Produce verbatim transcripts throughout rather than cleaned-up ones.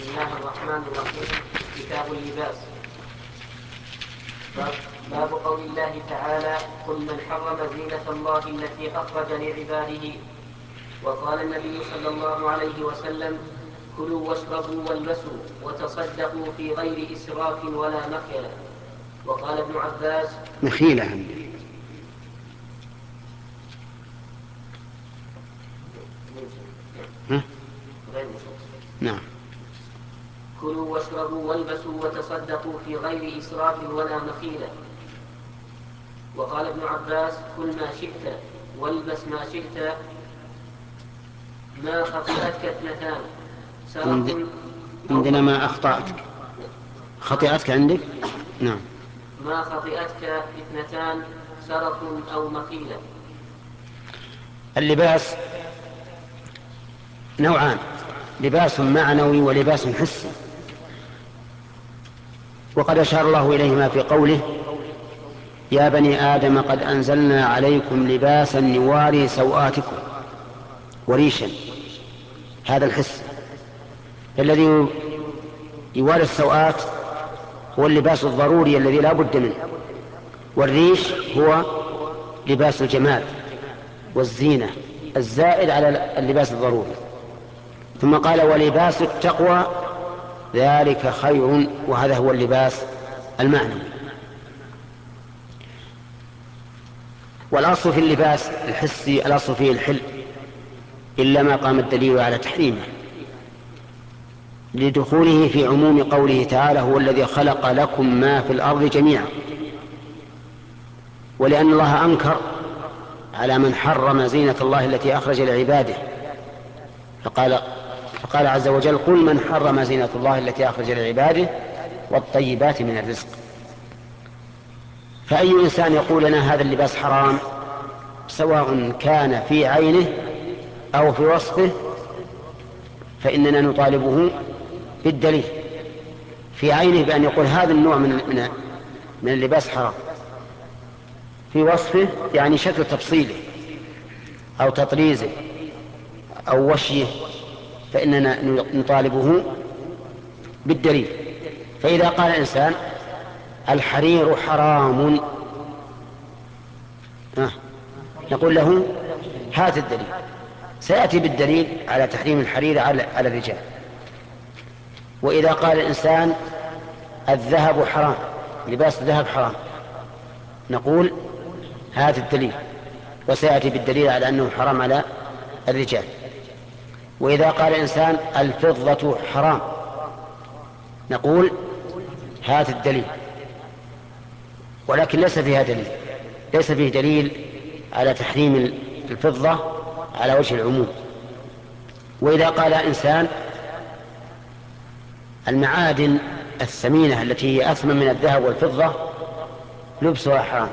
الله الرحمن الرحيم. كتاب اللباس. باب قول الله تعالى: قل من حرم زينة الله التي أخرج لعباده. وقال النبي صلى الله عليه وسلم: كلوا واشربوا والبسوا وتصدقوا في غير إسراف ولا مخيلة. وقال ابن عباس: مخيلة عندي. ها؟ نعم. كلوا واشربوا والبسوا وتصدقوا في غير إسراف ولا مخيلة. وقال ابن عباس: كل ما شئت والبس ما شئت ما خطئتك اثنتان سرف. عندنا ما أخطأتك خطئتك عندك. نعم. ما خطئتك اثنتان سرف أو مخيلة. اللباس نوعان: لباس معنوي ولباس حسي، وقد أشار الله إليهما في قوله: يا بني آدم قد أنزلنا عليكم لباسا يواري سوآتكم وريشا. هذا الحس الذي يواري السوآت هو اللباس الضروري الذي لا بد منه، والريش هو لباس الجمال والزينة الزائد على اللباس الضروري. ثم قال: ولباس التقوى ذلك خير، وهذا هو اللباس المعنوي. والأصل في اللباس الحسي الأصل فيه الحل، إلا ما قام الدليل على تحريمه لدخوله في عموم قوله تعالى: هو الذي خلق لكم ما في الأرض جميعا. ولأن الله أنكر على من حرم زينة الله التي أخرج لعباده، فقال, فقال عز وجل: قل من حرم زينة الله التي أخرج لعباده والطيبات من الرزق. فأي إنسان يقول لنا هذا اللباس حرام، سواء كان في عينه أو في وصفه، فإننا نطالبه بالدليل. في عينه بأن يقول هذا النوع من من من اللباس حرام، في وصفه يعني شكل تفصيله أو تطريزه أو وشيه، فإننا نطالبه بالدليل. فإذا قال الإنسان الحرير حرام، آه. نقول له هات الدليل. سيأتي بالدليل على تحريم الحرير على الرجال. وإذا قال الإنسان الذهب حرام، لباس الذهب حرام، نقول هات الدليل، وسيأتي بالدليل على أنه حرام على الرجال. وإذا قال الإنسان الفضة حرام، نقول هات الدليل، ولكن ليس فيها دليل، ليس فيه دليل على تحريم الفضة على وجه العموم. وإذا قال إنسان المعادن الثمينة التي هي أثمن من الذهب والفضة لبسها حرام،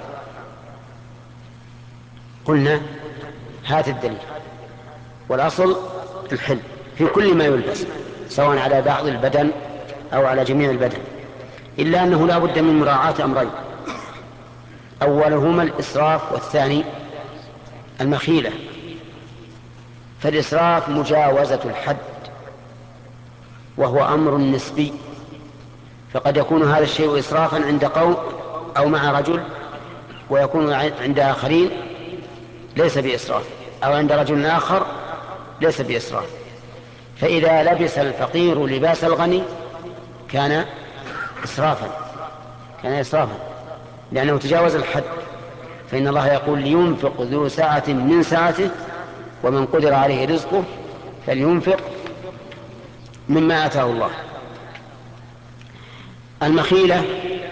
قلنا هات الدليل. والأصل الحل في كل ما يلبس، سواء على بعض البدن أو على جميع البدن، إلا أنه لا بد من مراعاة أمرين: أولهما الإسراف، والثاني المخيلة. فالإسراف مجاوزة الحد، وهو أمر نسبي، فقد يكون هذا الشيء إسرافا عند قوم أو مع رجل، ويكون عند آخرين ليس بإسراف، أو عند رجل آخر ليس بإسراف. فإذا لبس الفقير لباس الغني كان إسرافا، كان إسرافا لأنه تجاوز الحد. فإن الله يقول: لينفق ذو سعة من سعته ومن قدر عليه رزقه فلينفق مما آتاه الله. المخيلة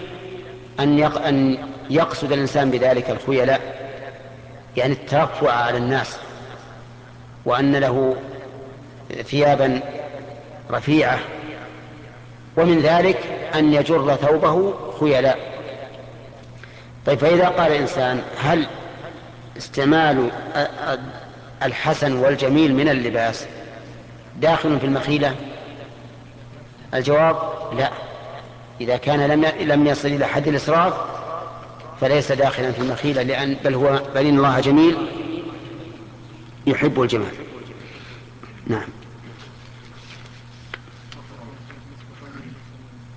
أن يقصد الإنسان بذلك الخيلاء، يعني الترفع على الناس، وأن له ثيابا رفيعة، ومن ذلك أن يجر ثوبه خيلاء. طيب، فإذا قال الإنسان هل استعمال الحسن والجميل من اللباس داخل في المخيلة؟ الجواب لا. إذا كان لم لم يصل إلى حد الإسراف فليس داخلا في المخيلة، لأن بل هو بل إن الله جميل يحب الجمال. نعم.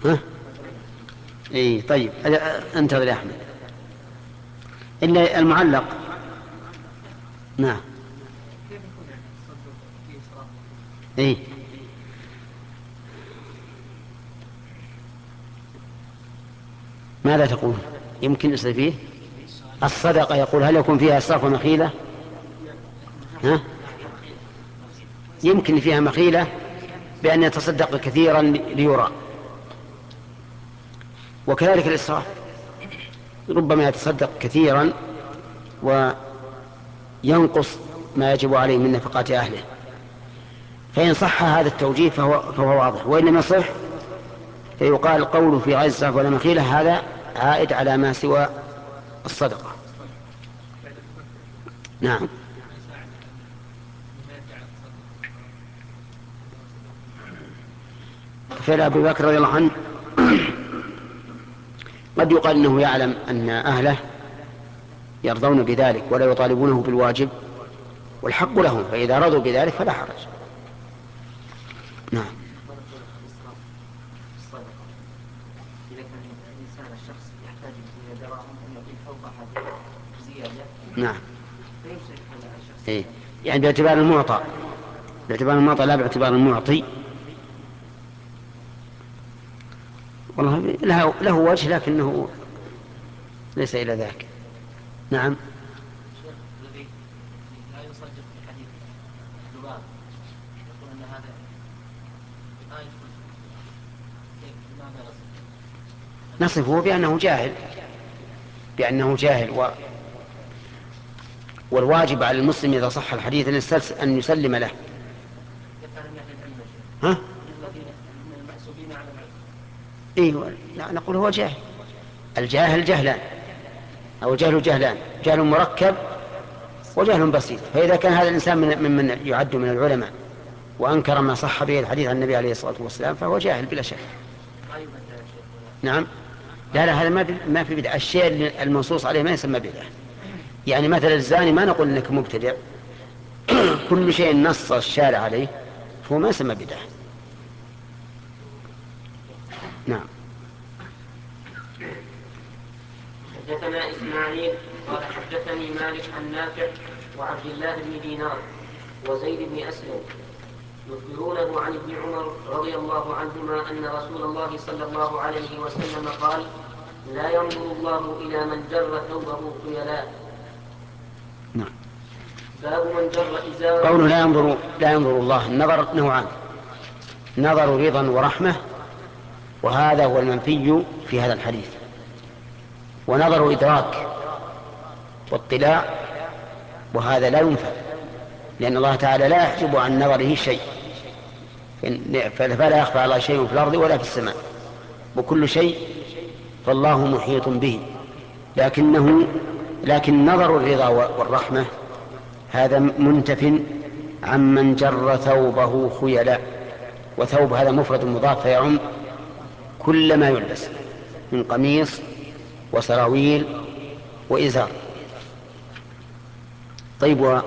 ها؟ اي طيب انتظر يا احمد. الا المعلق. نعم. اي ماذا تقول؟ يمكن يصير فيه الصدقة. يقول هل يكون فيها إسراف ومخيلة؟ ها؟ يمكن فيها مخيلة بأن يتصدق كثيرا ليرى، وكذلك الإسراف ربما يتصدق كثيرا وينقص ما يجب عليه من نفقات أهله. فإن صح هذا التوجيه فهو, فهو واضح، وإن لم يصح فيقال قوله في غير إسراف ولا مخيلة هذا عائد على ما سوى الصدقة. نعم. فعل أبي بكر رضي الله عنه قد يقال أنه يعلم أن أهله يرضون بذلك ولا يطالبونه بالواجب، والحق لهم، فإذا رضوا بذلك فلا حرج. نعم. إذا كان الإنسان الشخص يحتاج إلى دراهم أن يعطيه فوق هذه زيادة. نعم. فيمسك هذا الشخص. إيه؟ يعني باعتبار المعطى، باعتبار المعطى لا باعتبار المعطي. والله له, له وجه لكنه ليس إلى ذاك. نعم. الشيخ الذي لا يصدق في حديث لباب يقول أن هذا لا يدخل كيف لماذا نصف؟ نصفه بأنه جاهل، بأنه جاهل و... والواجب على المسلم إذا صح الحديث أن يسلم له. ها؟ إيه لا نقول هو جاهل. الجاهل جهلان، أو جهل جهلان، جهل مركب وجهل بسيط. فإذا كان هذا الإنسان من ممن يعد من العلماء وأنكر ما صح به الحديث عن النبي عليه الصلاة والسلام فهو جاهل بلا شك. نعم. لا لا هذا ما ما في بدعة. الشيء المنصوص عليه ما يسمى بدعة. يعني مثل الزاني ما نقول انك مبتدع. كل شيء نص الشارع عليه فهو ما يسمى بدعة. نعم. حدثنا إسماعيل قال حدثني مالك عن نافع وعبد الله بن دينار وزيد بن أسلم يخبرونه عن ابن عمر رضي الله عنهما أن رسول الله صلى الله عليه وسلم قال لا ينظر الله إلى من جر ثوبه خيلاء. نعم. باب من جر إزاره. قوله لا ينظر لا ينظر الله، النظر نوعان: نظر رضا ورحمة، وهذا هو المنفي في هذا الحديث، ونظر إدراك واطلاع، وهذا لا ينفع، لأن الله تعالى لا يحجب عن نظره شيء، فلا يخفى على شيء في الأرض ولا في السماء، وكل شيء فالله محيط به. لكنه لكن نظر الرضا والرحمة هذا منتف عمن جر ثوبه خيلاء، وثوب هذا مفرد مضاف فيعم كل ما يلبس من قميص وسراويل وإزار. طيب و...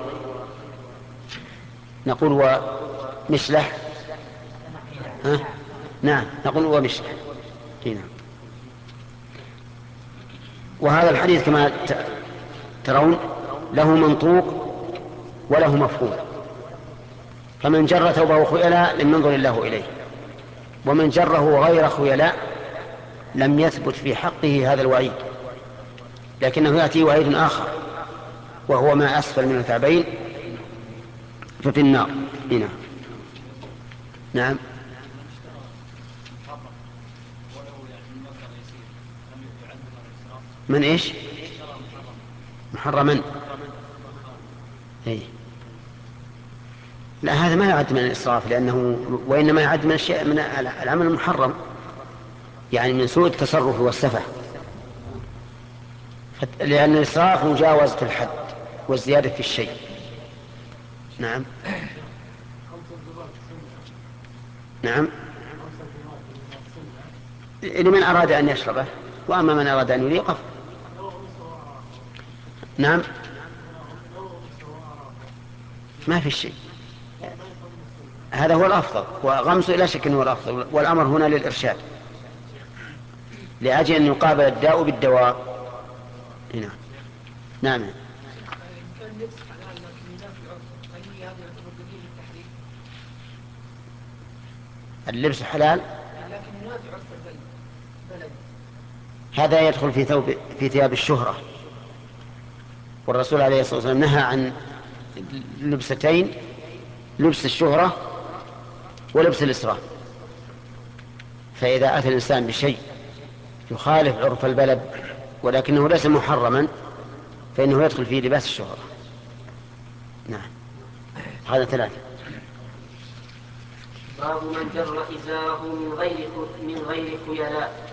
نقول ومشلح. ها؟ نعم نقول ومشلح. هنا. وهذا الحديث كما ترون له منطوق وله مفهوم، فمن جر ثوبه خيلاء لم ينظر الله إليه، ومن جره غير خيلاء لم يثبت في حقه هذا الوعيد، لكنه يأتي وعيد آخر وهو ما أسفل من الكعبين ففي النار. هنا. نعم. من إيش؟ محرما. إيه؟ لا هذا ما يعد من الإسراف، لأنه وإنما يعد من الشيء من العمل المحرم، يعني من سوء التصرف والسفه، لأن الإسراف مجاوزة الحد والزيادة في الشيء. نعم. نعم. لمن أراد أن يشربه، وأما من أراد أن يليقه. نعم. ما في شيء، هذا هو الأفضل، وغمسه إلى شك هو الأفضل، والأمر هنا للإرشاد. لأجل أن يقابل الداء بالدواء. هنا نعم. كان لبس حلال لكن ينافي العرف، هل هذا يعتبر دليل للتحريم؟ اللبس حلال لكن ينافي عرف البلد. هذا يدخل في ثوب في ثياب الشهرة، والرسول عليه الصلاة والسلام نهى عن لبستين: لبس الشهرة ولبس الإسراف. فإذا أتى الإنسان بشيء يخالف عرف البلد ولكنه ليس محرما فإنه يدخل في لباس الشهرة. نعم. هذا ثلاثة. باب من جر إزاره من غير من غير خيلاء.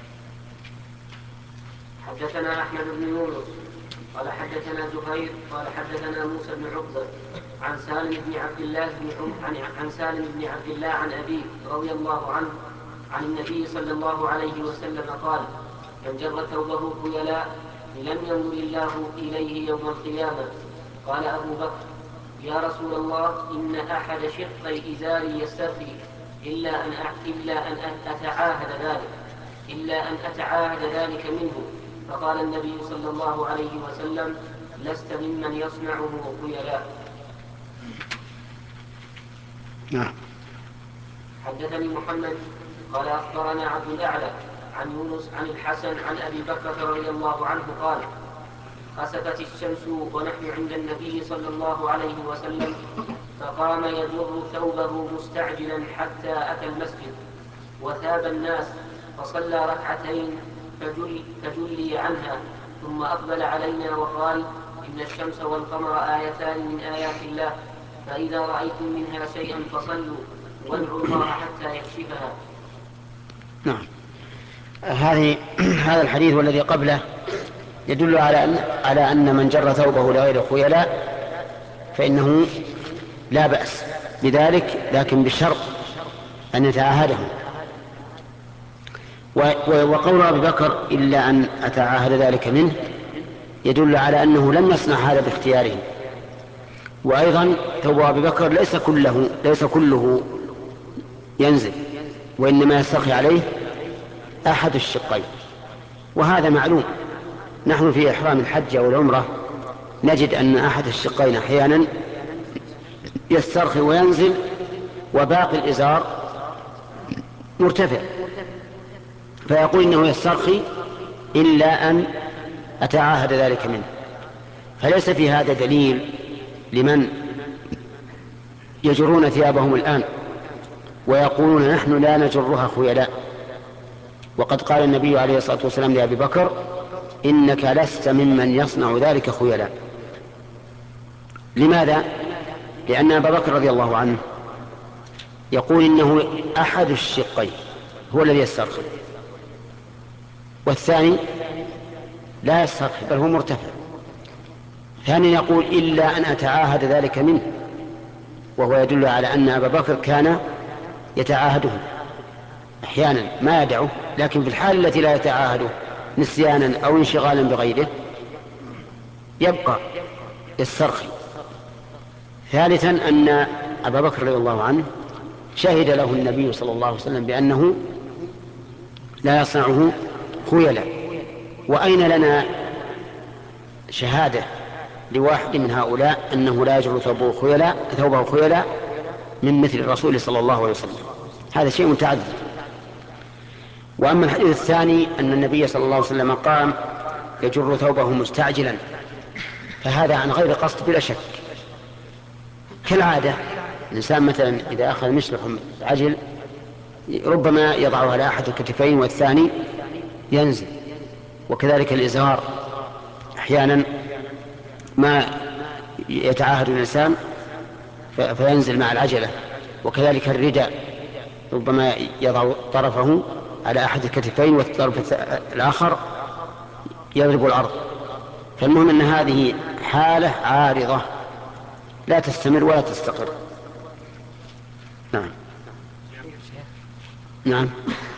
حدثنا أحمد بن يونس قال حدثنا زهير قال حدثنا موسى بن عقبة عن سالم بن عبد الله بن عن, عن سالم بن عبد الله عن أبيه رضي الله عنه عن النبي صلى الله عليه وسلم قال: من جر ثوبه خيلاء لم ينظر الله إليه يوم القيامة. قال أبو بكر: يا رسول الله، إن أحد شقي إزاري يسترخي إلا أن إلا أن أتعاهد ذلك إلا أن أتعاهد ذلك منه. فقال النبي صلى الله عليه وسلم: لست ممن يصنعه خيلاء. نعم. حدثني محمد قال أخبرنا عبد الأعلى عن يونس عن الحسن عن أبي بكر رضي الله عنه قال: خسفت الشمس ونحن عند النبي صلى الله عليه وسلم، فقام يجر ثوبه مستعجلا حتى أتى المسجد وثاب الناس فصلى ركعتين فجل فجلي عنها، ثم أقبل علينا وقال: إن الشمس والقمر آيتان من آيات الله، فإذا رأيتم منها شيئا فصلوا وادعوا الله حتى يكشفها. نعم. هذه هذا الحديث والذي قبله يدل على أن على أن من جر ثوبه لغير خيلاء فإنه لا بأس بذلك، لكن بشرط أن يتعاهده. وقول أبي بكر إلا أن أتعاهد ذلك منه يدل على أنه لم يصنع هذا باختياره. وأيضا ثوب أبي بكر ليس كله ليس كله ينزل، وإنما يسترخي عليه أحد الشقين، وهذا معلوم. نحن في إحرام الحج أو العمرة نجد أن أحد الشقين أحيانا يسترخي وينزل وباقي الإزار مرتفع، فيقول إنه يسترخي إلا أن أتعاهد ذلك منه. فليس في هذا دليل لمن يجرون ثيابهم الآن ويقولون نحن لا نجرها خيلاء. وقد قال النبي عليه الصلاة والسلام لأبي بكر: إنك لست ممن يصنع ذلك خيلاء. لماذا؟ لأن أبا بكر رضي الله عنه يقول إنه أحد الشقين هو الذي يسترخي، والثاني لا يسترخي بل هو مرتفع. ثانيا يقول إلا أن أتعاهد ذلك منه، وهو يدل على أن أبا بكر كان يتعاهده أحيانا ما يدعه، لكن في الحال التي لا يتعاهده نسيانا أو انشغالا بغيره يبقى يسترخي. ثالثا أن أبا بكر رضي الله عنه شهد له النبي صلى الله عليه وسلم بأنه لا يصنعه خيلا. وأين لنا شهادة لواحد من هؤلاء أنه لا يجر ثوبه خيلا ثوبه خيلا من مثل الرسول صلى الله عليه وسلم؟ هذا شيء متعذر. وأما الحديث الثاني أن النبي صلى الله عليه وسلم قام يجر ثوبه مستعجلا، فهذا عن غير قصد بلا شك. كالعادة الإنسان مثلا إذا أخذ مشلح عجل ربما يضعه على أحد الكتفين والثاني ينزل، وكذلك الإزار أحيانا ما يتعاهد الإنسان فينزل مع العجلة، وكذلك الرداء ربما يضع طرفه على أحد الكتفين والطرف الآخر يضرب الأرض. فالمهم أن هذه حالة عارضة لا تستمر ولا تستقر. نعم. نعم.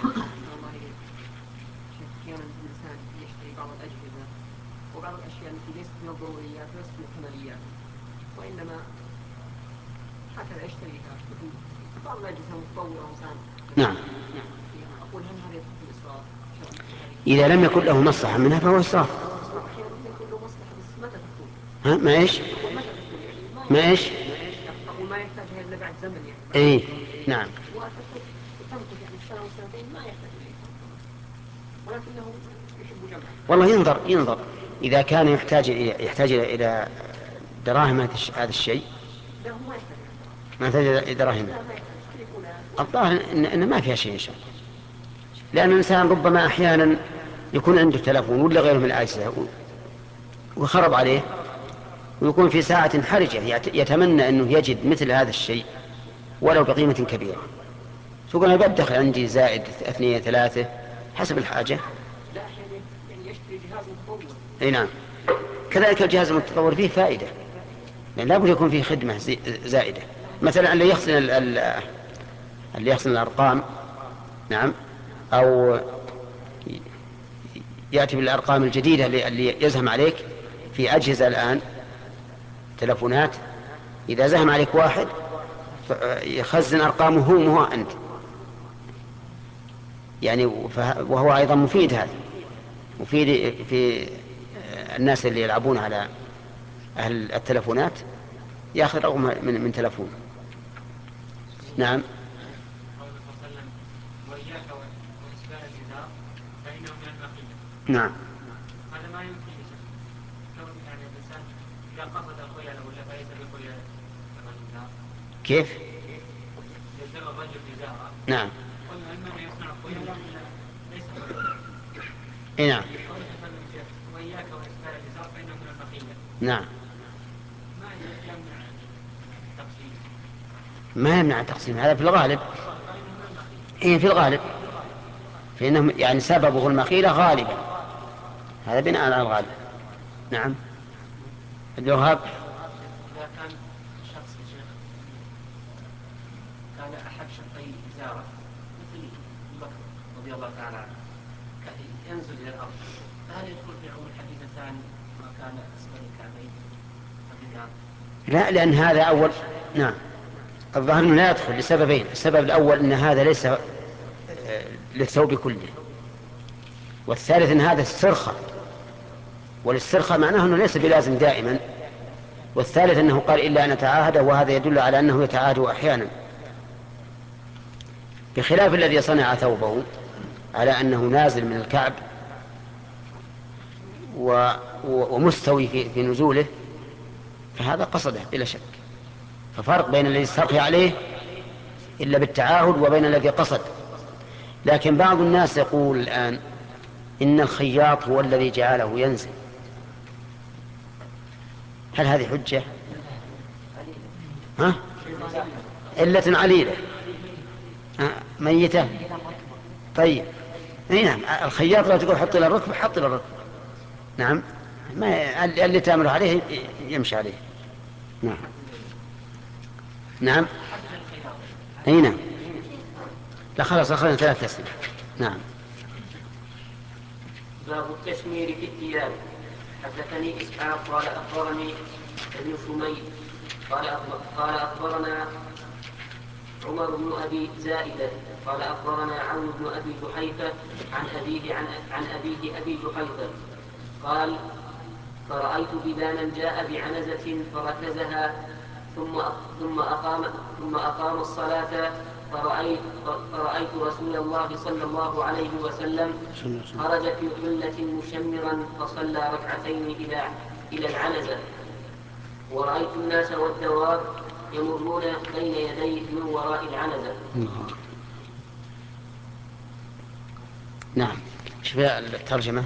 أحيانا الإنسان يشتري بعض الأجهزة وبعض الأشياء التي ليست من الضروريات وليست من الكماليات، وإنما هكذا يشتريها مثل بعض الأجهزة متطورة وإنسان. نعم. أقول هل هذا يدخل في الإسراف؟ إذا لم يكن له مصلحة منها فهو إسراف. أحيانا يكون له مصلحة بس متى تكون؟ ها ما إيش؟ متى تكون يعني ما ما إيش؟ أقول ما يحتاجها إلا بعد زمن يعني. إيه نعم. وتكون تمكث يعني سنة وسنتين ما يحتاج إليه ولكنه يحب جمعه. والله ينظر ينظر إذا كان يحتاج إلى يحتاج إلى دراهم هذا الشيء. لا هو ما يحتاج ما يحتاج إلى دراهم. لا ما يحتاج فلان. الظاهر إن, إن ما فيها شيء إن شاء الله. لأن الإنسان ربما أحيانا يكون عنده تلفون ولا غيره من الأجهزة وخرب عليه ويكون في ساعة حرجة يتمنى أنه يجد مثل هذا الشيء ولو بقيمة كبيرة، تقول أنا بدخل عندي زائد اثنين ثلاثة حسب الحاجة. لا أحيانا يعني يشتري جهاز متطور. أي نعم. كذلك الجهاز المتطور فيه فائدة، يعني لا بد يكون فيه خدمة زائدة. مثلا اللي يحسن اللي يحسن الأرقام نعم، أو يأتي بالأرقام الجديدة اللي يزهم عليك في أجهزة الآن تلفونات، إذا زهم عليك واحد يخزن أرقامه هو مو أنت يعني، وهو أيضا مفيد. هذا مفيد في الناس اللي يلعبون على أهل التلفونات، يأخذ رقم من, من تلفون. نعم. قوله صلى الله عليه وسلم وإياك وإسبال الإزار فإنه من المخيلة. نعم. هذا ما يمكن كون يعني الإنسان إذا قصد الخيلاء ولا فليس بخيلاء كما الإزار. كيف؟ يزر الرجل إزاره. نعم. قلنا إما أن يصنع خيلاء ولا ليس خيلاء. إيه نعم. قوله صلى الله عليه وسلم وإياك وإسبال الإزار فإنه من المخيلة. نعم. ما يمنع التقسيم. ما يمنع التقسيم، هذا في الغالب. إيه في الغالب، فإنه يعني سببه المخيلة غالبا، هذا بناء على الغالب. نعم. الوهاب. إذا كان شخص يا شيخ كان أحد شقي إزارة مثل بكر رضي الله تعالى عنه ينزل إلى الأرض، فهل يدخل في عموم الحديث الثاني ما كان أسفل الكعبين الإزار؟ لا، لأن هذا أول. نعم. الظاهر أنه لا يدخل لسببين. السبب الأول أن هذا ليس للثوب كله، والثالث أن هذا السرخة، والاسترخاء معناه أنه ليس بلازم دائما، والثالث أنه قال إلا أن أتعاهده، وهذا يدل على أنه يتعاهده أحيانا، بخلاف الذي صنع ثوبه على أنه نازل من الكعب و... ومستوي في... في نزوله، فهذا قصده بلا شك. ففرق بين الذي استرخي عليه إلا بالتعاهد وبين الذي قصد. لكن بعض الناس يقول الآن إن الخياط هو الذي جعله ينزل، هل هذه حجة؟ ها؟ علة عليلة ميتة. طيب نعم، الخياط لو تقول حط إلى الركبة حط إلى الركبة. نعم، ما اللي تأمر عليه يمشي عليه. نعم. نعم. أي نعم. لا خلاص أخذنا ثلاث أسئلة. نعم. باب التشمير في الثياب. حدثني إسحاق قال أخبرني ابن شميل قال قال أخبرنا عمر بن أبي زائدة قال أخبرنا عون بن أبي جحيفة عن أبيه عن, عن أبيه أبي جحيفة قال فرأيت بذانا جاء بعنزة فركزها ثم ثم أقام ثم أقام الصلاة فرأيت, فرأيت رسول الله صلى الله عليه وسلم خرج في حلة مشمرا فصلى ركعتين إلى إلى العنزة، ورأيت الناس والدواب يمرون بين يديه من وراء العنزة. نعم. شوف الترجمة.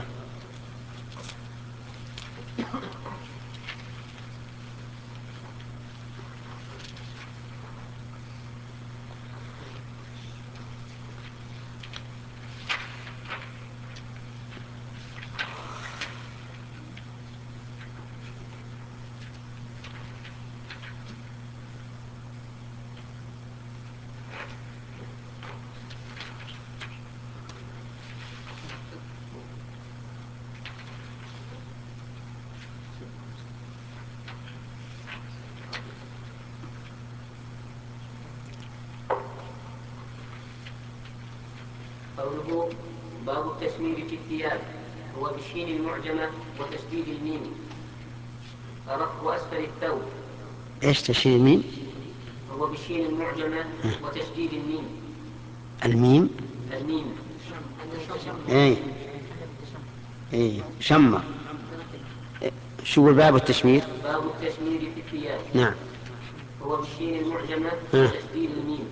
قوله باب التشمير في الثياب، هو بالشين المعجمة وتشديد الميم، رفع أسفل الثوب. إيش تشديد الميم؟ هو بالشين المعجمة وتشديد الميم. الميم؟ الميم. إيه إيه شمر. شو باب التشمير؟ باب التشمير في الثياب. نعم. هو بالشين المعجمة ها. وتشديد الميم.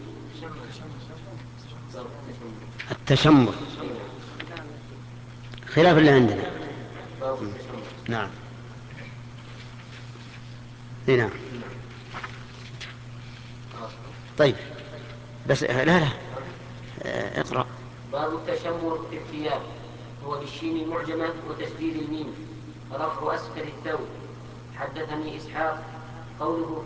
التشمر خلاف اللي عندنا. باب التشمر. نعم. إيه نعم. طيب بس لا لا آه، اقرأ. باب التشمر في الثياب، هو بالشين المعجمة وتشديد الميم، رفع أسفل الثوب. حدثني إسحاق قوله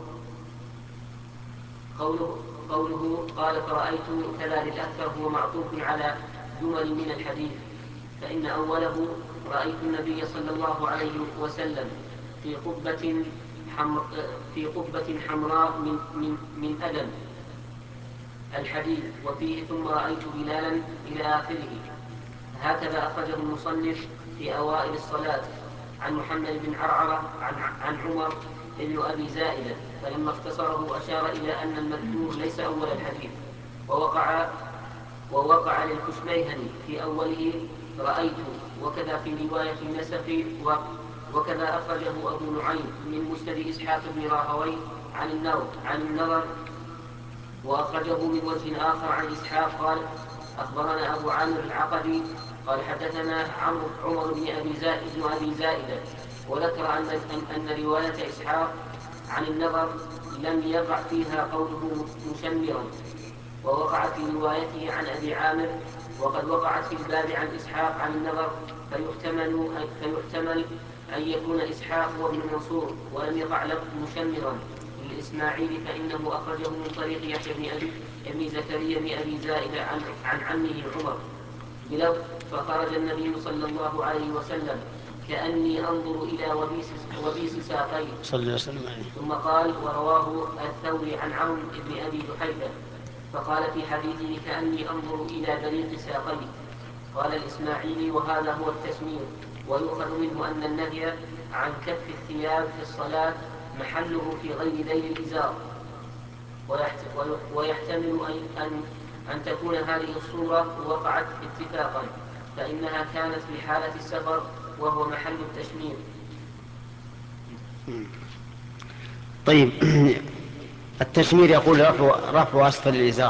قوله قوله قال فرأيت كذا للأكثر هو معطوف على جمل من الحديث، فإن أوله رأيت النبي صلى الله عليه وسلم في قبة حمر في قبة حمراء من من من أدم الحديث، وفيه ثم رأيت بلالا إلى آخره. هكذا أخرجه المصنف في أوائل الصلاة عن محمد بن عرعرة عن, عن عمر بن أبي زائدة، فلما اختصره أشار إلى أن المذكور ليس أول الحديث، ووقع ووقع للكشميهني في أوله رأيت، وكذا في رواية النسفي، وكذا أخرجه أبو نعيم من مسند إسحاق بن راهوي عن النظر عن النظر وأخرجه من وجه آخر عن إسحاق قال أخبرنا أبو عامر العقدي قال حدثنا عمر بن أبي زائد بن أبي زائدة، وذكر أن, أن رواية إسحاق عن النظر لم يقع فيها قوله مشمرا، ووقع في روايته عن أبي عامر، وقد وقعت في الباب عن إسحاق عن النظر، فيحتمل, فيحتمل أن يكون إسحاق هو ابن منصور، ولم يقع له مشمرا للإسماعيلي، فإنه أخرجه من طريق يحيى بن أبي ابن زكريا بن أبي زائدة عن, عن عمه عمر بلفظ فخرج النبي صلى الله عليه وسلم كأني أنظر إلى وبيس, وبيس ساقيه صلى الله عليه وسلم. ثم قال ورواه الثوري عن عون بن أبي جحيفة فقال في حديثه كأني أنظر إلى بريق ساقيه. قال الإسماعيلي وهذا هو التشمير، ويؤخذ منه أن النهي عن كف الثياب في الصلاة محله في غير ذيل الإزار، ويحتمل أن, أن تكون هذه الصورة وقعت اتفاقا، فإنها كانت في حالة السفر وهو محل التشمير. طيب التشمير يقول رفع, رفع أسفل الإزار،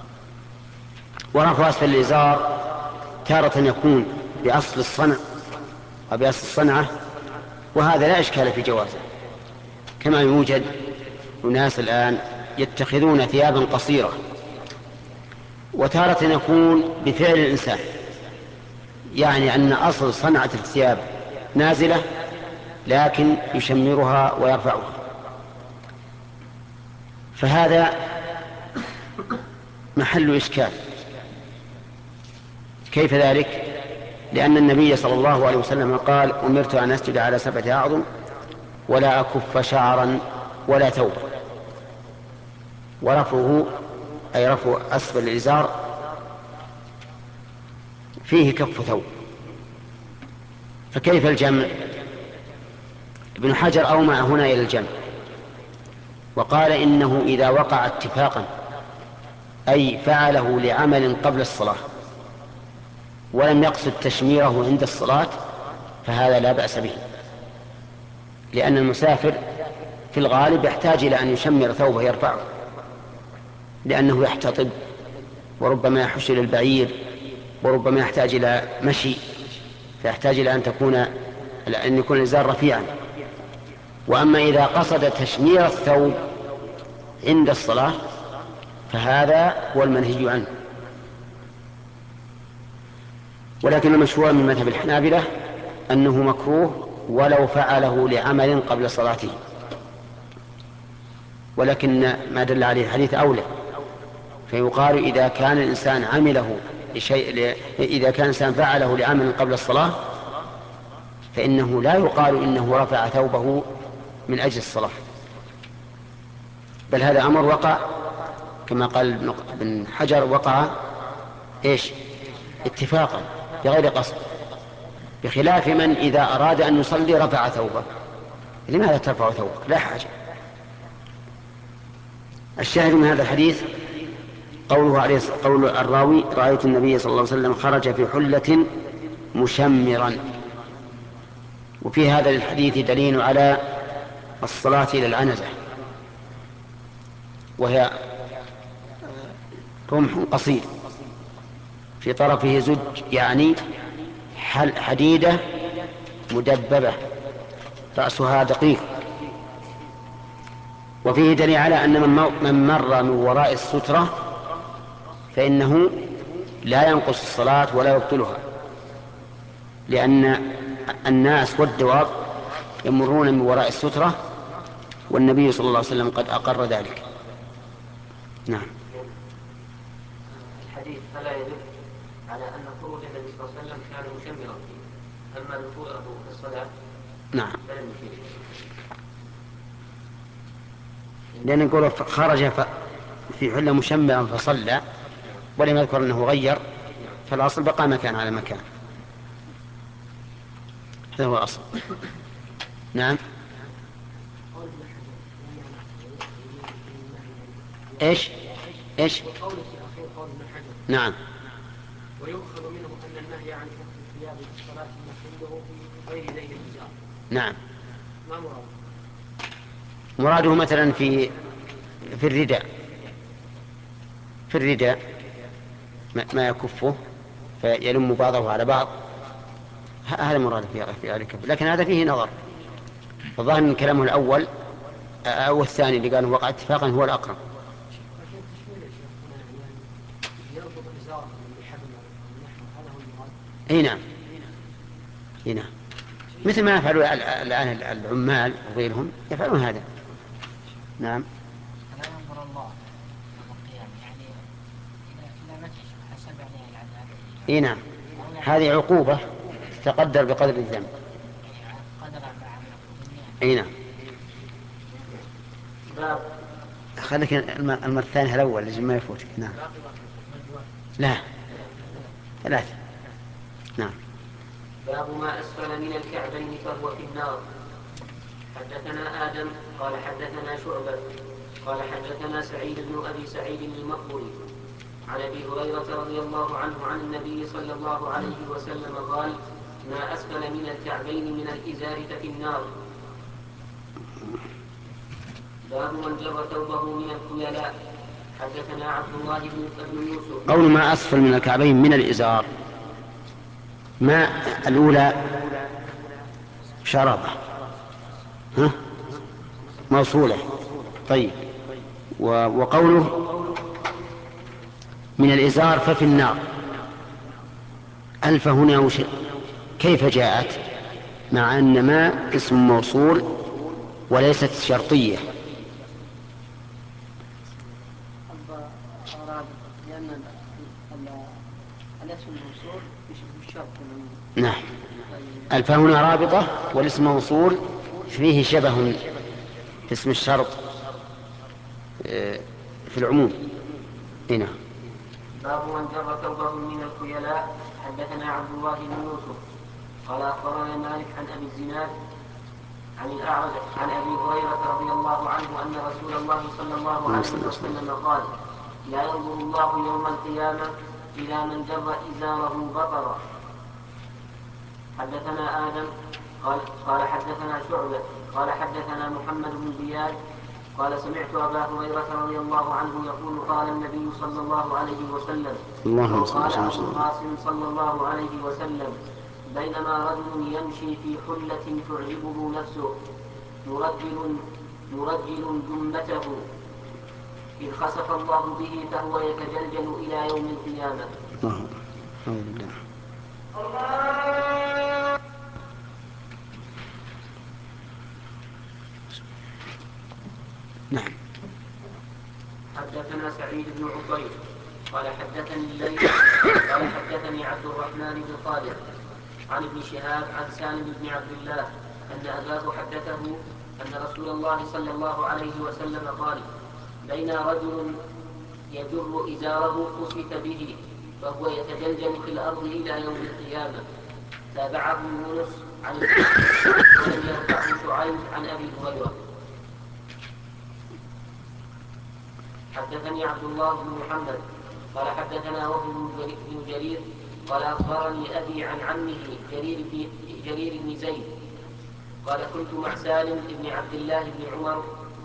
ورفع أسفل الإزار تارة يكون بأصل الصنع وبأصل الصنعة، وهذا لا إشكال في جوازه، كما يوجد أناس الآن يتخذون ثيابا قصيرة، وتارة يكون بفعل الإنسان، يعني أن أصل صنعة الثياب نازلة لكن يشمرها ويرفعها، فهذا محل إشكال. كيف ذلك؟ لأن النبي صلى الله عليه وسلم قال أمرت أن أسجد على سبعة أعظم ولا أكف شعرا ولا ثوبا، ورفعه أي رفع أسفل الإزار فيه كف ثوب، فكيف الجمع؟ ابن حجر أومع هنا إلى الجمع، وقال إنه إذا وقع اتفاقا أي فعله لعمل قبل الصلاة ولم يقصد تشميره عند الصلاة فهذا لا بأس به، لأن المسافر في الغالب يحتاج إلى أن يشمر ثوبه يرفعه، لأنه يحتطب وربما يحش إلى البعير وربما يحتاج إلى مشي، فيحتاج إلى أن تكون أن يكون الإزار رفيعا. وأما إذا قصد تشمير الثوب عند الصلاة فهذا هو المنهي عنه. ولكن المشهور من مذهب الحنابلة أنه مكروه ولو فعله لعمل قبل صلاته، ولكن ما دل عليه الحديث أولى، فيقال إذا كان الإنسان عمله لشيء إذا كان الإنسان فعله لعمل قبل الصلاة فإنه لا يقال إنه رفع ثوبه من أجل الصلاة، بل هذا أمر وقع كما قال ابن حجر وقع إيش اتفاقا، بغير قصد، بخلاف من إذا أراد أن يصلي رفع ثوبه. لماذا ترفع ثوبك؟ لا حاجة. الشاهد من هذا الحديث قوله عليه قول الراوي: رأيت النبي صلى الله عليه وسلم خرج في حلة مشمرا. وفي هذا الحديث دليل على الصلاة إلى العنزة، وهي رمح قصير في طرفه زج، يعني حديدة مدببة رأسها دقيق. وفيه دليل على أن من مر من وراء السترة فإنه لا ينقص الصلاة ولا يبطلها، لأن الناس والدواب يمرون من وراء السترة، والنبي صلى الله عليه وسلم قد أقر ذلك. نعم. الحديث فلا يدل على أن خروج النبي صلى الله عليه وسلم كان مشمرا فيه، أما دخوله في الصلاة نعم، فلم يفيد. لأن نقول خرج في حلة مشمرا فصلى ولم يذكر أنه غير، فالأصل بقى مكان على مكان. هذا هو الأصل. نعم. ايش ايش نعم. ويؤخذ منه أن النهي عن كف الثياب في الصلاة محله في غير ذيل الإزار. نعم. ما مراده؟ مراده مثلا في في الرداء، في الرداء ما يكفه فيلم بعضه على بعض، هذا مراد في ذلك. لكن هذا فيه نظر، فظاهر من كلامه الأول أو الثاني اللي قالوا وقع اتفاقا هو الأقرب. اي نعم، اي نعم، مثل ما يفعل الآن العمال وغيرهم يفعلون هذا. نعم. لا ينظر الله يوم القيامة، يعني إلى متى حسب يعني العذاب. اي نعم، هذه عقوبة تقدر بقدر الذنب. قدر ما عمله في الدنيا. اي نعم. خليك المرة الثانية الأول لازم ما يفوتك. نعم. لا ثلاثة. نعم. باب ما أسفل من الكعبين فهو في النار. حدثنا آدم قال حدثنا شعبة قال حدثنا سعيد بن أبي سعيد المقبري عن أبي هريرة رضي الله عنه عن النبي صلى الله عليه وسلم قال: ما أسفل من الكعبين من الإزار ففي النار. باب من جر ثوبه من الخيلاء. حدثنا عبد الله بن يوسف. قول ما أسفل من الكعبين من الإزار، ما الأولى شربة ها موصولة. طيب، وقوله من الإزار ففي النار، ألف هنا وش... كيف جاءت مع أن ما اسم موصول وليست شرطية؟ لأن الاسم الموصول يشبه الشرط. نعم، ألف هنا رابطة والاسم موصول فيه شبه في اسم الشرط في العموم. هنا باب من جر ثوبه من الخيلاء. حدثنا عبد الله بن يوسف قال أخبرنا مالك عن أبي الزناد عن الأعرج عن أبي هريرة رضي الله عنه أن رسول الله صلى الله عليه وسلم قال: لا ينظر الله يوم القيامة إلى من جر إزاره بطرا. حدثنا آدم قال, قال حدثنا شعبة قال حدثنا محمد بن زياد قال سمعت أبا هريرة رضي الله عنه يقول: قال النبي صلى الله عليه وسلم أو قال أبو القاسم صلى الله عليه وسلم: بينما رجل يمشي في حلة تعجبه نفسه مرجل مرجل جمته إذ خسف الله به فهو يتجلجل إلى يوم القيامة. نعم. حدثنا سعيد بن عبيد قال حدثني الليث قال حدثني عبد الرحمن بن خالد عن ابن شهاب عن سالم بن عبد الله أن أباه حدثه أن رسول الله صلى الله عليه وسلم قال: بين رجل يجر إزاره خسف به فهو يتجلجل في الأرض إلى يوم القيامة. تابعه يونس عن الزهري ولم يرفعه شعيب عن أبي هريرة. حدثني عبد الله بن محمد قال حدثنا وهب بن جرير قال أخبرني أبي عن عمه جرير بن جرير بن زيد قال كنت مع سالم بن عبد الله بن عمر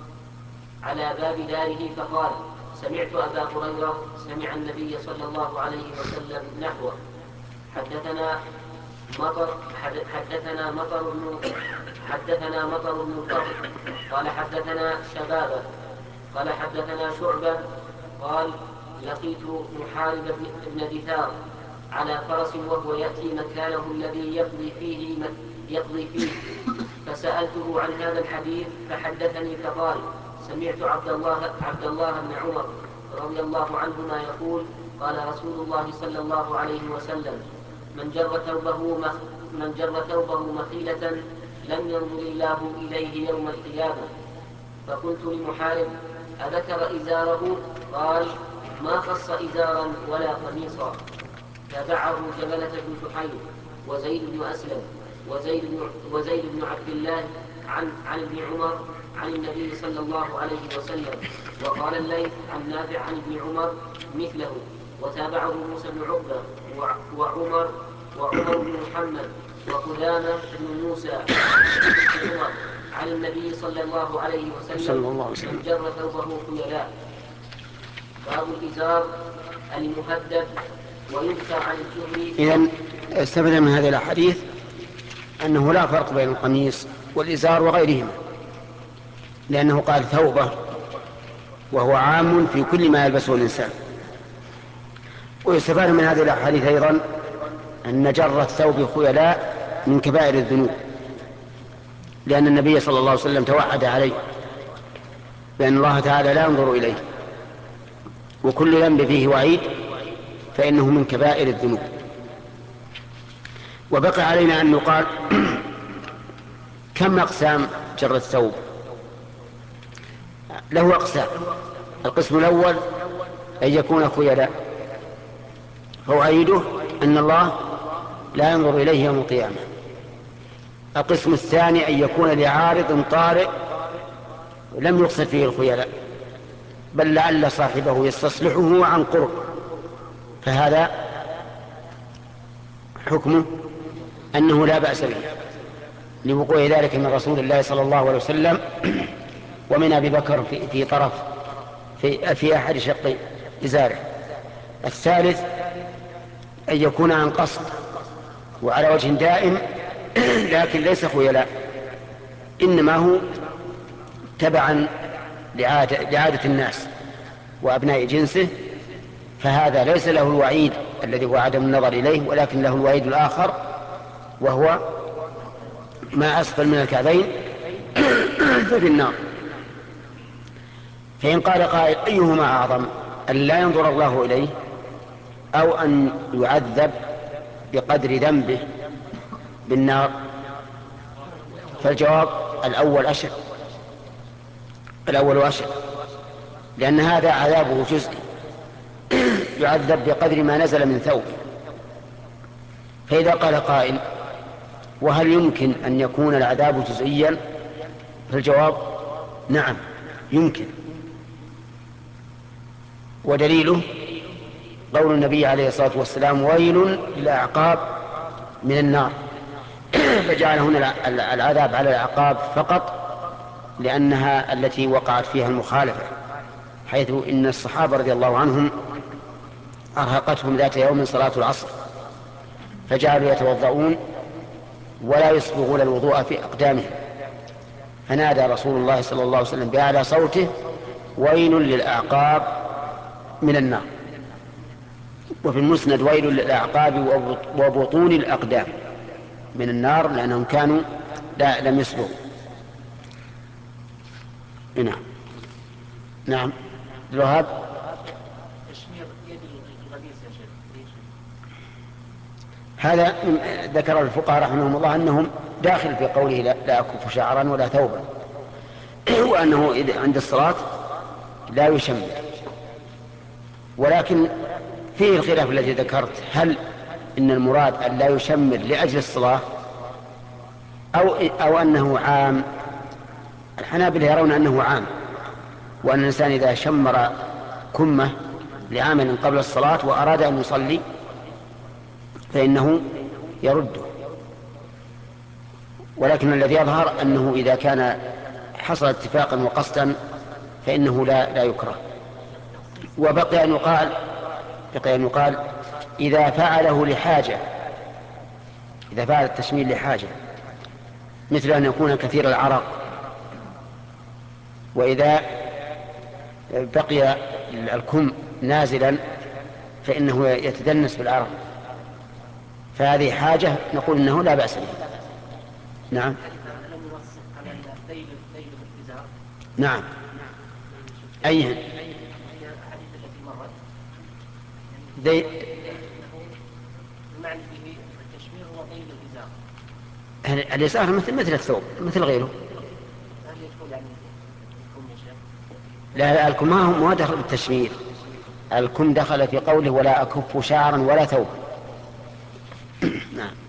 على باب داره فقال سمعت أبا هريرة سمع النبي صلى الله عليه وسلم نحوه. حدثنا مطر حدثنا مطر بن حدثنا مطر بن الفضل قال حدثنا شبابه قال حدثنا شعبة قال لقيت محارب بن دثار على فرس وهو يأتي مكانه الذي يقضي فيه يقضي فيه فسألته عن هذا الحديث فحدثني فقال سمعت عبد الله عبد الله بن عمر رضي الله عنهما يقول قال رسول الله صلى الله عليه وسلم من جر ثوبه من جر ثوبه مخيلة لم ينظر الله إليه يوم القيامة. فقلت لمحارب أذكر إزاره؟ قال ما خص إزارا ولا قميصا. تابعه جبلة بن سحيل وزيد بن أسلم وزيد بن, وزيد بن عبد الله عن, عن ابن عمر عن النبي صلى الله عليه وسلم. وقال الليث عن نافع عن ابن عمر مثله. وتابعه موسى بن عقبة وعمر وعمر بن محمد وقدامة بن موسى بن عمر عن النبي صلى الله عليه وسلم من جر ثوبه خيلاء. باب الإزار المهدد ويذكر عن الزهري. إذن استفدنا من هذه الأحاديث أنه لا فرق بين القميص والإزار وغيرهما، لأنه قال ثوبه وهو عام في كل ما يلبسه الإنسان. ويستفاد من هذه الأحاديث أيضا أن جر الثوب خيلاء من كبائر الذنوب، لأن النبي صلى الله عليه وسلم توعد عليه بأن الله تعالى لا ينظر إليه، وكل ذنب فيه وعيد فإنه من كبائر الذنوب. وبقى علينا أن نقال كم أقسام جر الثوب؟ له أقسام. القسم الأول أن يكون خيلاء، فوعيده أن الله لا ينظر إليه يوم القيامة. القسم الثاني أن يكون لعارض طارئ لم يقصد فيه الخيلاء، بل لعل صاحبه يستصلحه عن قرب، فهذا حكمه أنه لا بأس به لوقوع ذلك من رسول الله صلى الله عليه وسلم ومن أبي بكر في, في طرف في, في أحد شق إزاره. الثالث أن يكون عن قصد وعلى وجه دائم لكن ليس خيلاء، إنما هو تبعا لعادة, لعادة الناس وأبناء جنسه، فهذا ليس له الوعيد الذي هو عدم النظر إليه، ولكن له الوعيد الآخر وهو ما أسفل من الكعبين ففي النار. فإن قال قائل أيهما أعظم، أن لا ينظر الله إليه أو أن يعذب بقدر ذنبه بالنار؟ فالجواب الأول أشد، الأول أشد، لأن هذا عذابه جزئي يعذب بقدر ما نزل من ثوب. فإذا قال قائل وهل يمكن أن يكون العذاب جزئيا؟ فالجواب نعم يمكن، ودليله قول النبي عليه الصلاة والسلام ويل للأعقاب من النار، فجعل هنا العذاب على الأعقاب فقط لأنها التي وقعت فيها المخالفة، حيث إن الصحابة رضي الله عنهم أرهقتهم ذات يوم صلاة العصر فجعلوا يتوضؤون ولا يسبغون الوضوء في أقدامهم، فنادى رسول الله صلى الله عليه وسلم بأعلى صوته ويل للأعقاب من النار. وفي المسند ويل للأعقاب وبطون الأقدام من النار، لأنهم كانوا لا لم يسبغوا. نعم نعم الوهاب. هذا ذكر الفقهاء رحمهم الله أنهم داخل في قوله لا, لا أكف شعرا ولا ثوبا، وأنه عند الصلاة لا يشمل. ولكن فيه الخلاف الذي ذكرت، هل إن المراد أن لا يشمر لأجل الصلاة أو, أو أنه عام. الحنابلة يرون أنه عام، وأن الإنسان إذا شمر كمه لعمل قبل الصلاة وأراد أن يصلي فإنه يرده، ولكن الذي يظهر أنه إذا كان حصل اتفاقا وقصدا فإنه لا, لا يكره. وبقي أن يقال بقي أن يقال إذا فعله لحاجة، إذا فعل التشميل لحاجة مثل أن يكون كثير العرق، وإذا بقي الكم نازلا فإنه يتدنس بالعرق، فهذه حاجة نقول إنه لا بأس به. نعم نعم أيهن ذي اليسار مثل مثل الثوب مثل غيره. لا لا الكم ما هو ما دخل بالتشمير، الكم دخل في قوله ولا أكف شعرا ولا ثوب. نعم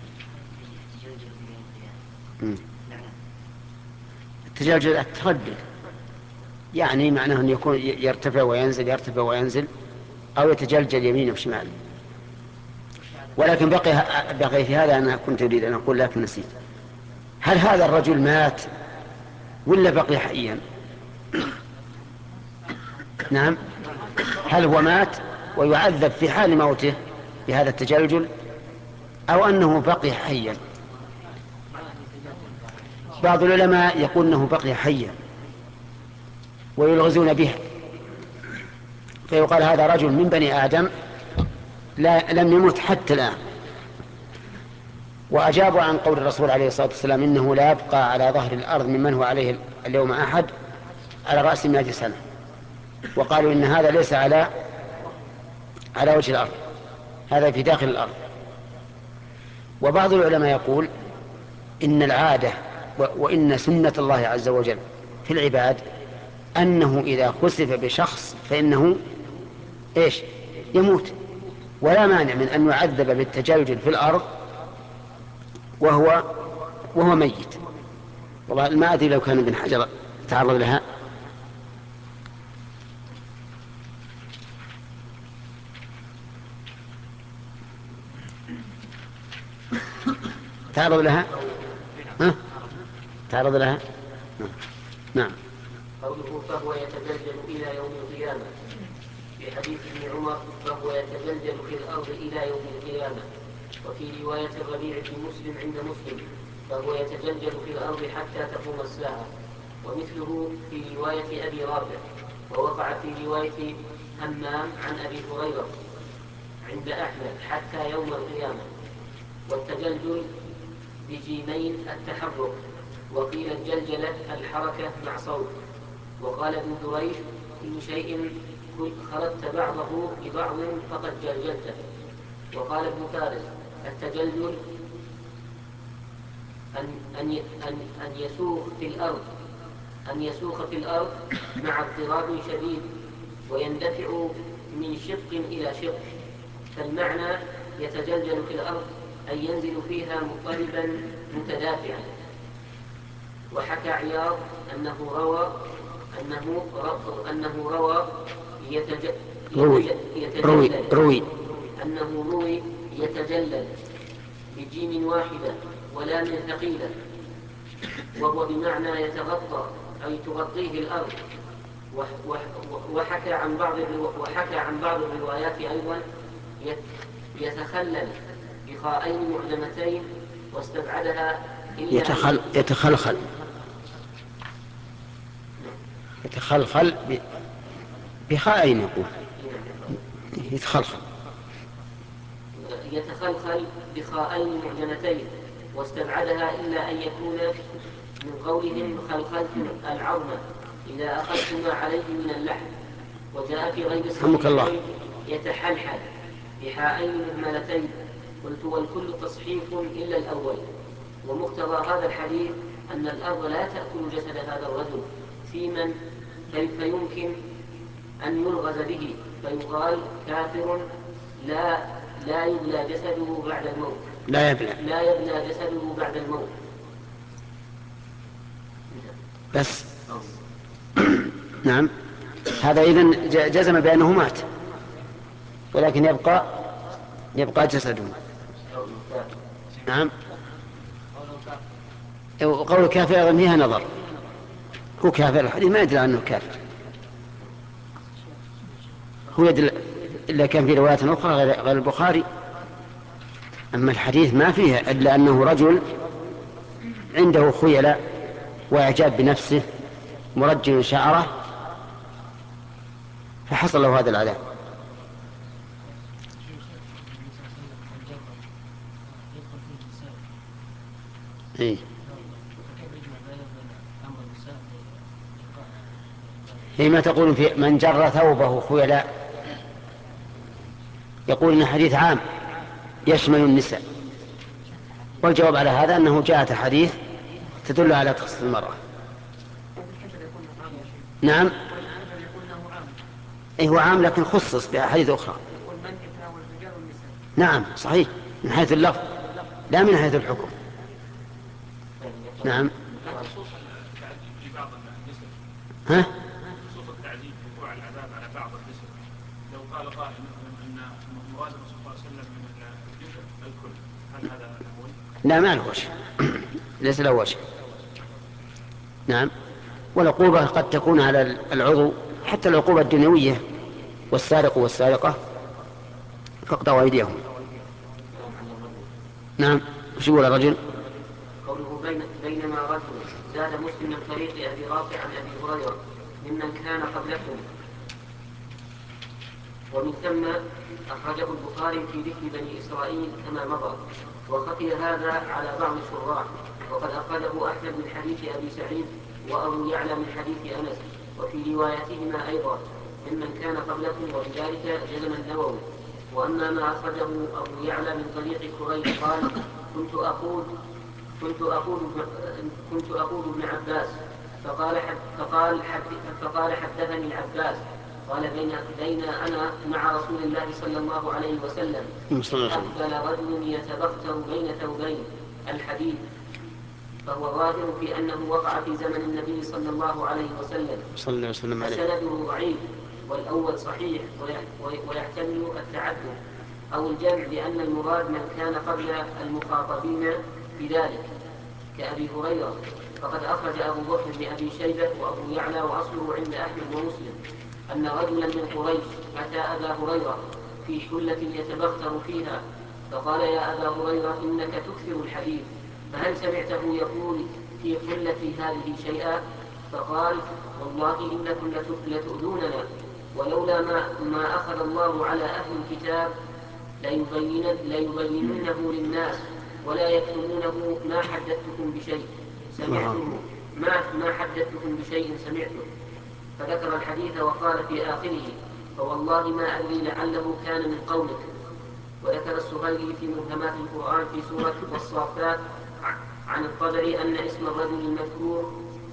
التجلجل التردد يعني معناه أن يكون يرتفع وينزل يرتفع وينزل أو يتجلجل يمين وشمال. ولكن بقي بقي في هذا أنا كنت أريد أن أقول لكن نسيت، هل هذا الرجل مات ولا بقي حيا؟ نعم هل هو مات ويعذب في حال موته بهذا التجلجل أو أنه بقي حيا؟ بعض العلماء يقول أنه بقي حيا ويلغزون به، فيقال هذا رجل من بني آدم لا لم يمت حتى الآن. وأجابوا عن قول الرسول عليه الصلاة والسلام إنه لا يبقى على ظهر الأرض ممن هو عليه اليوم أحد على رأس مئة سنة، وقالوا إن هذا ليس على على وجه الأرض، هذا في داخل الأرض. وبعض العلماء يقول إن العادة وإن سنة الله عز وجل في العباد أنه إذا خسف بشخص فإنه إيش يموت، ولا مانع من أن يعذب بالتجلجل في الأرض وهو وهو ميت. والله ما أدري لو كان ابن حجر تعرض لها. تعرض لها ها؟ تعرض لها نعم. قوله فهو يتجلجل إلى يوم القيامة، في حديث ابن عمر فهو يتجلجل في الأرض إلى يوم القيامة. وفي رواية الربيع في مسلم عند مسلم فهو يتجلجل في الأرض حتى تقوم الساعة. ومثله في رواية أبي رافع، ووقع في رواية همام عن أبي هريرة عند أحمد حتى يوم القيامة. والتجلجل بجيمين التحرك، وقيل الجلجلة الحركة مع صوت. وقال ابن دريد كل شيء خلطت بعضه ببعض فقد جلجلته. وقال ابن فارس التجلجل أن, أن, أن, أن يسوخ في الأرض أن يسوخ في الأرض مع اضطراب شديد ويندفع من شق إلى شق. فالمعنى يتجلجل في الأرض أي ينزل فيها مضطربا متدافعا. وحكى عياض أنه روى أنه روى, أنه روى يتج... روي روي روي أنه روي يتجلل بجيم واحدة ولام ثقيلة، وهو بمعنى يتغطى أي تغطيه الأرض. وحكى عن بعض وحكى عن بعض الروايات أيضا يتخلل بخاءين معجمتين واستبعدها إلا يتخل يتخلخل يتخلخل بخاءين يقول يتخلخل يتخلخل بخاءين معجمتين واستبعدها إلا أن يكون من قولهم خلخلتم العظم إذا أخذت ما عليه من اللحم. وجاء في غير الصحيحين يتحلحل بحاءين مهملتين. قلت والكل تصحيف إلا الأول. ومقتضى هذا الحديث أن الأرض لا تأكل جسد هذا الرجل في من فيمكن أن يلغز به فيقال كافر لا لا يبلى جسده بعد الموت. لا يبلى لا يبلى جسده بعد الموت. بس. نعم، هذا إذن جزم بأنه مات، ولكن يبقى يبقى جسده. نعم. وقول كافر أيضا فيها نظر، هو كافر الحديث ما يدل أنه كافر، هو يدل إلا كان في رواية أخرى غير البخاري. أما الحديث ما فيها إلا أنه رجل عنده خيلاء وإعجاب بنفسه مرجل شعره فحصل له هذا العذاب. إيه؟ فيما تقول في من جر ثوبه خيلاء، يقول إن حديث عام يشمل النساء، والجواب على هذا أنه جاءت الحديث تدل على تخصيص المرأة. نعم، أي هو عام لكن خصص بأحاديث أخرى. نعم صحيح، من حيث اللفظ لا من حيث الحكم. نعم. خصوص التعذيب في بعض النسب. ها؟ خصوص التعذيب وقوع العذاب على بعض النسب. لو قال قائل مثلا أن مراد الرسول صلى الله عليه وسلم من الجسد الكل، هل هذا له وجه؟ لا ما له وجه، ليس له وجه. نعم. والعقوبة قد تكون على العضو، حتى العقوبة الدنيوية، والسارق والسارقة فاقطعوا أيديهم. نعم. وش يقول الرجل؟ قوله بين بينما رجل زاد مسلم من طريق أبي رافع عن أبي هريرة ممن كان قبلكم، ومن ثم أخرجه البخاري في ذكر بني إسرائيل كما مضى، وخفي هذا على بعض الشراح، وقد أخرجه أحمد من حديث أبي سعيد وأبو يعلى من حديث أنس، وفي روايتهما أيضا ممن كان قبلكم، وبذلك جزم النووي. وأما ما أخرجه أبو يعلى من طريق كريب قال كنت أقول كنت أقول كنت أقول ابن عباس فقال حد فقال حد فقال حدثني العباس قال بين بين أنا مع رسول الله صلى الله عليه وسلم أقبل رجل يتبختر بين ثوبين الحديث، فهو ظاهر في أنه وقع في زمن النبي صلى الله عليه وسلم. فسنده ضعيف، والأول صحيح ويحتمل التعدد أو الجمع، لأن المراد من كان قبل المخاطبين بذلك كأبي هريرة. فقد أخرج أبو بكر بن أبي شيبة وأبو يعلى وأصله عند أحمد ومسلم أن رجلا من قريش أتى أبا هريرة في حلة يتبختر فيها، فقال يا أبا هريرة إنك تكثر الحديث، فهل سمعته يقول في حلتي هذه شيئا؟ فقال والله إنكم لتؤذوننا، ولولا ما, ما أخذ الله على أهل الكتاب ليبين ليبينونه للناس ولا يكتمونه ما حدثتكم بشيء سمعته ما, ما حدثتكم بشيء سمعته. فذكر الحديث وقال في آخره فوالله ما أدري لعله كان من قومك. وذكر السهيلي في مبهمات القرآن في سورة والصافات عن الطبري أن اسم الرجل المذكور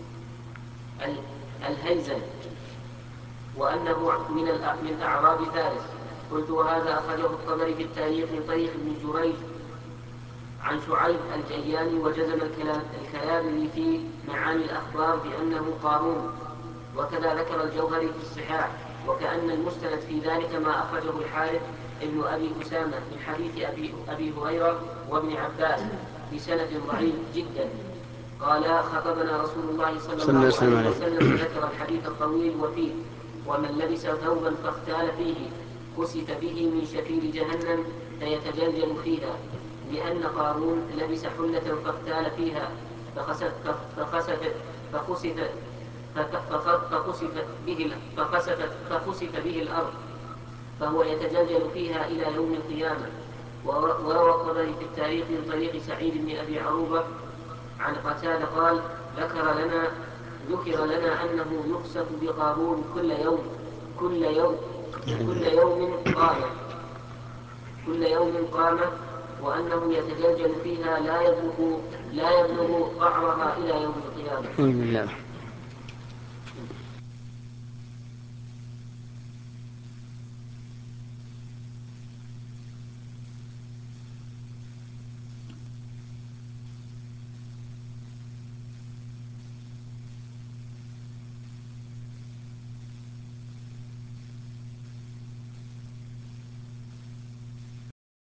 الهيزن، وأنه من من أعراب فارس. قلت وهذا أخرجه الطبري في التاريخ من طريق ابن جريج عن شعيب الجياني، وجزم الكلابري في معاني الأخبار بأنه قارون، وكذا ذكر الجوهري في الصحاح. وكأن المستند في ذلك ما أخرجه الحارث ابن أبي أسامة من حديث أبي, أبي هريرة وابن عباس بسند ضعيف جدا. قال خطبنا رسول الله صلى الله عليه وسلم فذكر الحديث الطويل وفيه ومن لبس ثوبا فاختال فيه خسف به من شفير جهنم فيتجلجل فيها، لأن قارون لبس حلة فاختال فيها فخسف فخسف فخسف فخسفت به فخسفت فخسف به الأرض فهو يتجلجل فيها إلى يوم القيامة. وروى الطبري في التاريخ من طريق سعيد بن أبي عروبة عن قتادة قال ذكر لنا ذكر لنا أنه يخسف بقارون كل يوم كل يوم كل يوم قامة كل يوم قامة وأنه يتجلجل فيها لا يبلغ لا يبلغ قعرها إلى يوم القيامة.